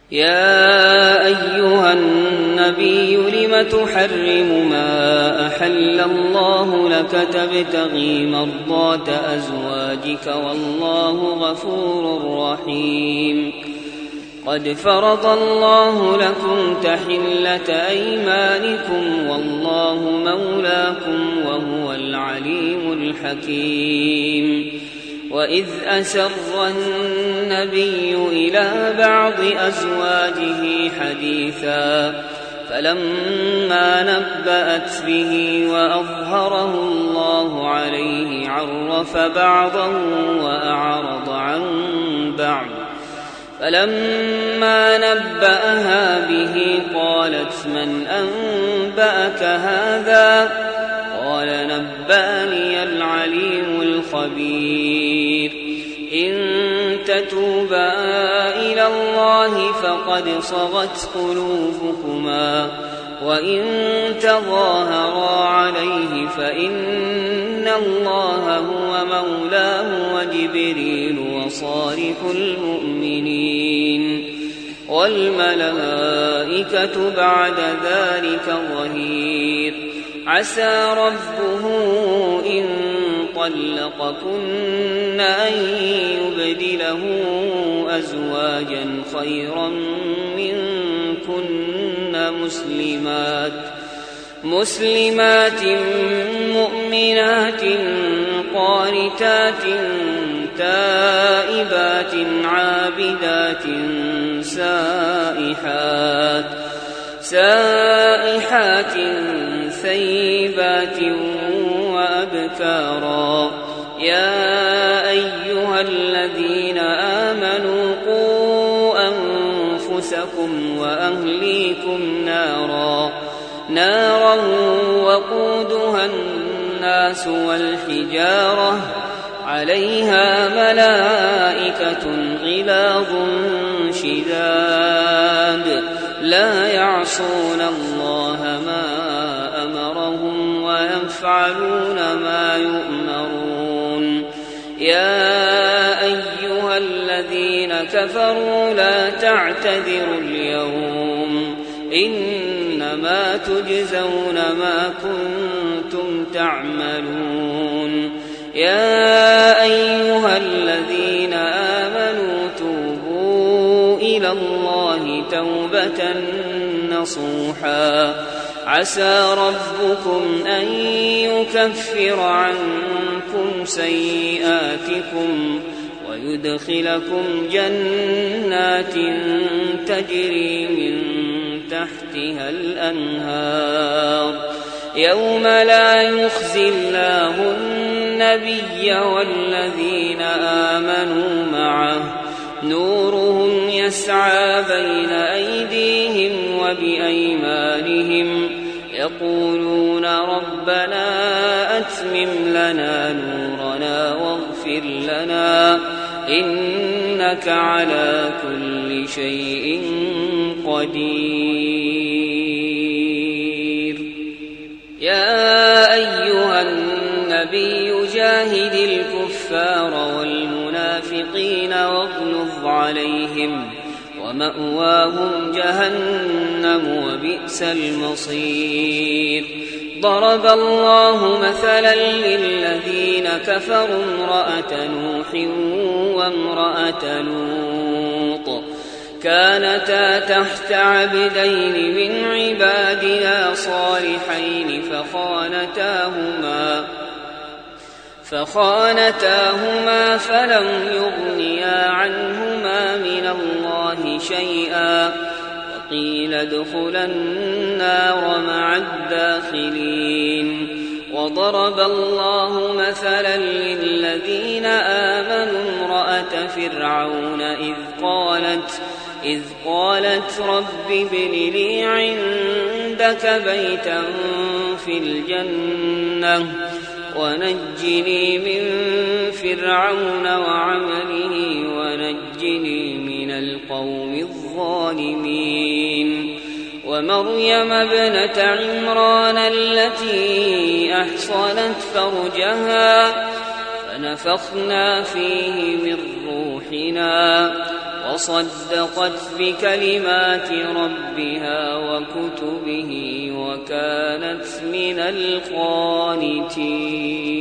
يا أيها النبي لم تحرم ما أحل الله لك تبتغي مرضات أزواجك والله غفور رحيم. قد فرض الله لكم تحلة أيمانكم والله مولاكم وهو العليم الحكيم. وإذ أسر النبي إلى بعض أزواجه حديثا فلما نبأت به وأظهره الله عليه عرف بعضه وأعرض عن بعض. فلما نبأها به قالت من أنبأك هذا؟ قال نبأني العليم الخبير. إن تتوبا إلى الله فقد صغت قلوبكما وإن تظاهرا عليه فإن الله هو مولاه وجبريل وصالح المؤمنين والملائكة بعد ذلك ظهير. عسى ربه إن طلقكن أن يبدله أزواجا خيرا منكن مسلمات مؤمنات قانتات تائبات عابدات سائحات ثيبات وأبكارا. يا أيها الذين آمنوا قوا أنفسكم وأهليكم نارا وقودها الناس والحجارة عليها ملائكة غلاظ شداد لا يعصون الله ما أمرهم ويفعلون ما يؤمرون. يا أيها الذين كفروا لا تعتذروا اليوم إنما تجزون ما كنتم تعملون. يا أيها الذين آمنوا توبوا إلى الله توبة نصوحا عسى ربكم أن يكفر عنكم سيئاتكم ويدخلكم جنات تجري من تحتها الأنهار يوم لا يخزي الله النبي والذين آمنوا معه نورهم يسعى بين أيديهم وبأيمانهم يقولون ربنا أتمم لنا نورنا واغفر لنا إنك على كل شيء قدير. يا أيها النبي جاهد الكفار والمنافقين واغلظ عليهم ومأواهم جهنم وبئس المصير. ضرب الله مثلا للذين كفروا امرأة نوح وامرأة لوط كانتا تحت عبدين من عبادنا صالحين فخانتاهما فلم يغنيا عنهما من الله شيئا وقيل ادخلا النار مع الداخلين. وضرب الله مثلا للذين آمنوا امرأة فرعون إذ قالت رب ابن لي عندك بيتا في الجنة ونجني من فرعون وعمله ونجني من القوم الظالمين. ومريم ابنة عمران التي أحصنت فرجها فنفخنا فيه من روحنا وصدقت بكلمات ربها وكتبه وكانت من القانتين.